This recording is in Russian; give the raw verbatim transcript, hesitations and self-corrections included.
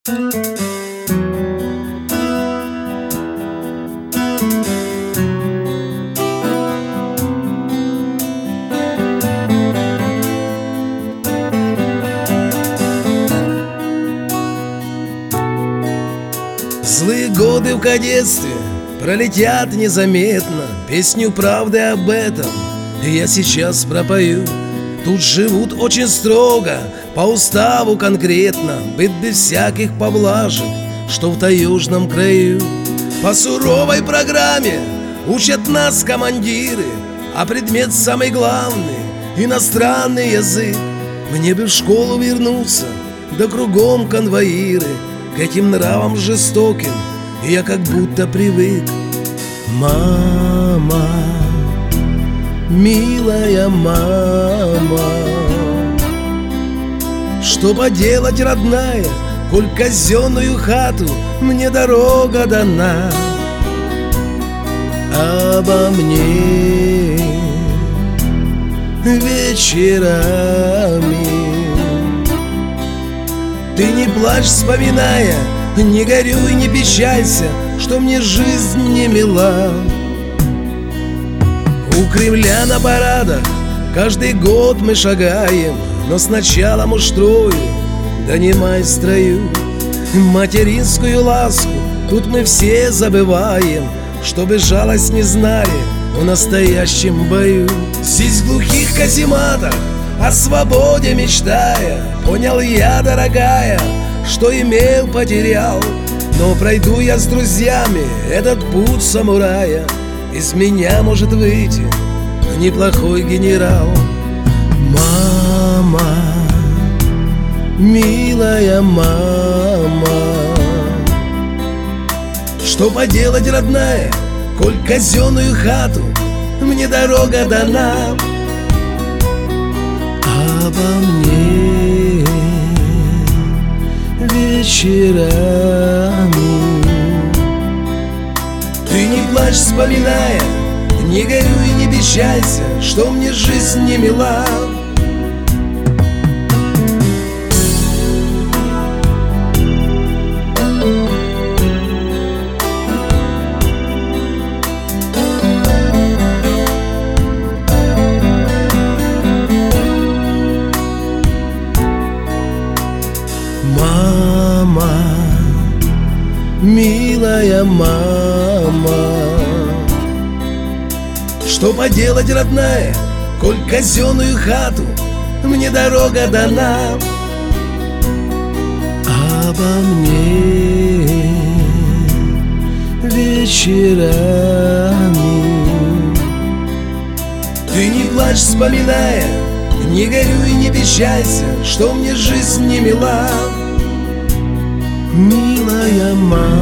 Злые годы в кадетстве пролетят незаметно. Песню правды об этом я сейчас пропою. Тут живут очень строго, по уставу конкретно, быть без всяких поблажек, что в таежном краю. По суровой программе учат нас командиры, а предмет самый главный — иностранный язык. Мне бы в школу вернуться, да кругом конвоиры. К этим нравам жестоким я как будто привык. Мама, милая мама, что поделать, родная, коль казенную хату мне дорога дана. Обо мне вечерами ты не плачь, вспоминая, не горюй, не печалься, что мне жизнь не мила. У Кремля на парадах каждый год мы шагаем, но сначала муштрою, донимай строю. Материнскую ласку тут мы все забываем, чтобы жалость не знали в настоящем бою. Здесь в глухих казематах о свободе мечтая, понял я, дорогая, что имел, потерял. Но пройду я с друзьями этот путь самурая, из меня может выйти неплохой генерал. Мама, милая мама, что поделать, родная, коль казенную хату мне дорога дана. Обо мне вечерами ты не плачь, вспоминая, не горюй и не печалься, что мне жизнь не мила. Мама, милая мама, что поделать, родная, коль казенную хату мне дорога дана. Обо мне вечерами ты не плачь, вспоминая, не горюй и не печалься, что мне жизнь не мила. Милая мама.